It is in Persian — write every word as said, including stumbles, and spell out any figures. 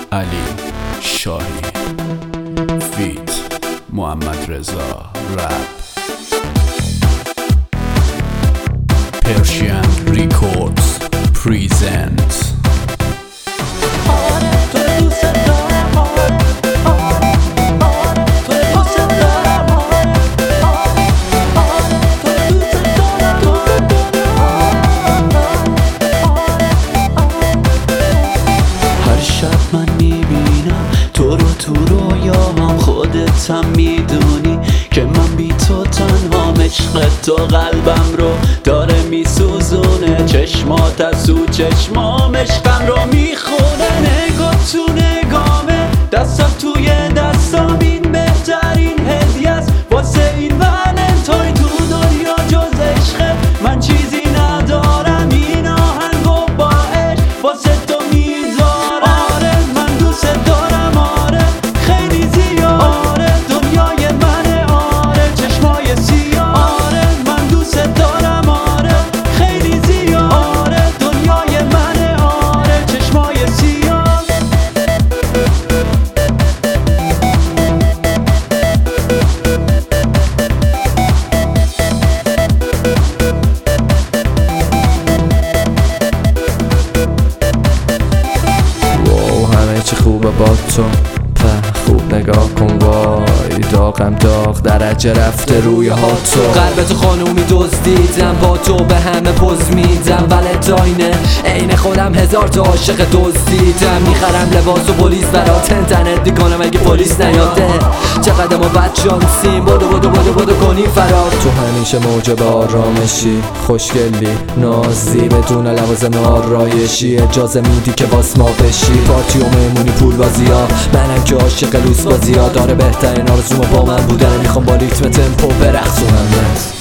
علی شاهی فیت محمد رضا رپ پرشین ریکوردز پریزنت. من میبینم تو رو تو رویام، خودت هم میدونی که من بی تو تنهام. عشق تو قلبم رو داره میسوزونه، چشمات از تو چشمام عشقم رو میخونه. نگاه تو نگامه، دستم توی دستم، این بهترین هدیه است واسه این ولنتاین. تو دنیا جز عشق من چیزی ندارم، این آهنگو با عشق واسه تو میذارم. چی خوبه با تو په خوب نگاه کن، وای داغم داغ درجه رفته روی ها تو. قلبتو خانومی دزدیدم، با تو به همه پوز میدم. ولنتاینه عین خودم هزار تا عاشق دزدیدم. میخرم لباس و پلیس برات اینترنت میکنم اگه پلیس نیاده. چقدر ما بد شانسیم، بدو بدو بدو بدو کنی فرار. تو همیشه موجب آرامشی، خوشگلی نازی، بدون لوازم آرایشی. اجازه میدی که باس ما بشی، پارتی و مهمونی پول بازی ها. منم که عاشق لوس بازی ها، داره بهترین آرزومو با من بودن. میخوام با ریتم تمپو برقصونم.